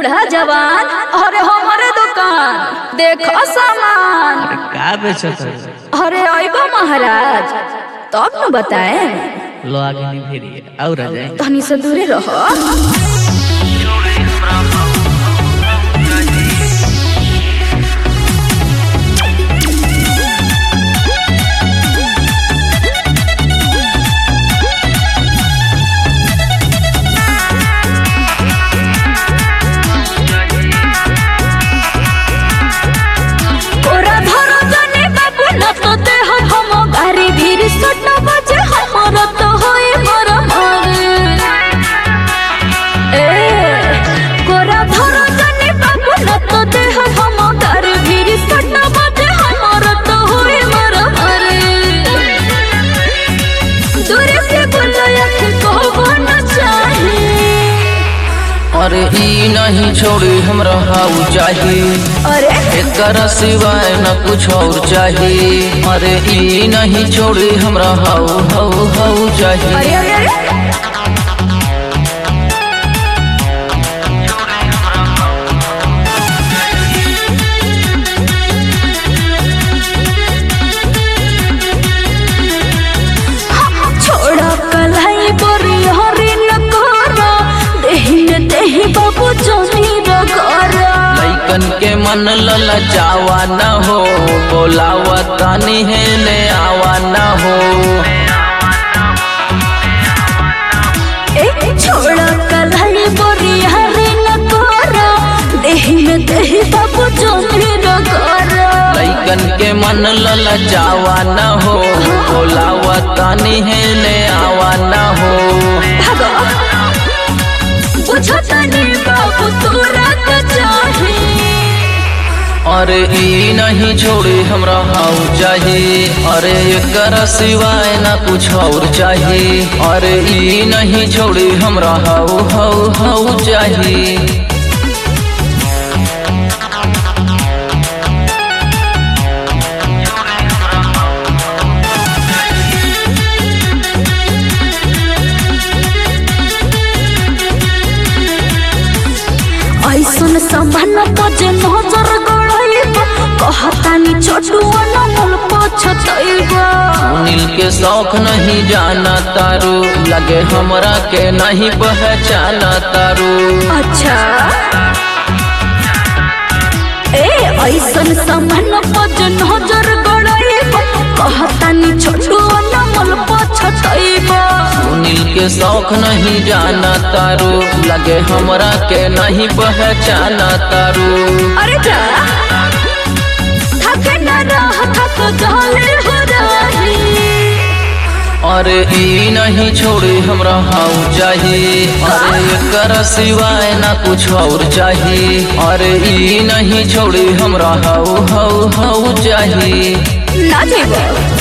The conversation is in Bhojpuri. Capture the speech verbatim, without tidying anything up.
बूढ़ा जवान अरे हमारे दुकान देखो सामान का बेचत है? अरे आइबा महाराज तब न बताए लो आगे नहीं फिरिए और आ जाए तनी से दूरे रहो। अरे ई नहीं छोड़ी हमरा हाउ चाहिए, अरे एकर सिवाय न कुछ और चाहिए। अरे ई नहीं छोड़ी हमरा हाउ हाउ हाउ चाहिए। अरे अरे अरे छोड़ा कलाई बोरी हरी न करा देहिन देहि बाबू जमी रगरा लइकन के मन ललचावा न हो, बोलावा तानी है ले आवा न हो। ए छोड़ा कलाई बोरी हरी न करा देहिन देहि बाबू जमी रगरा लइकन के मन ललचावा न हो, बोलावा तानी है ले आवा न हो। भागो बुझता नहीं बाबू तोरा का चाहिए। अरे ई नहीं छोड़ी हमरा हाउ चाहिए। अरे एकर सिवाय न कुछ और चाहिए। अरे ई नहीं छोड़ी हमरा हाउ हाउ हाउ चाहिए। ऐसन समान तो जे नजर गड़ाइब कहतानी छोटुआ न मोल पछतइब। सुनील के शौक नहीं जाना तारू, लगे हमरा के नहीं पहचाना तारू। अच्छा ए ऐसन समान तो जे नजर गड़ाइब कहतानी छोटुआ न मोल पछतइब। सुनील के शौक नहीं जाना तारू, लगे हमरा के नहीं पहचाना तारू। अरे जा थके न रह थक जाले हो रही। अरे ई नहीं छोड़ी हमरा हाउ चाहिए। अरे एकर सिवाय ना कुछ और चाहिए। अरे ई नहीं छोड़ी हमरा हाउ हाउ हाउ चाहिए। ना जीवो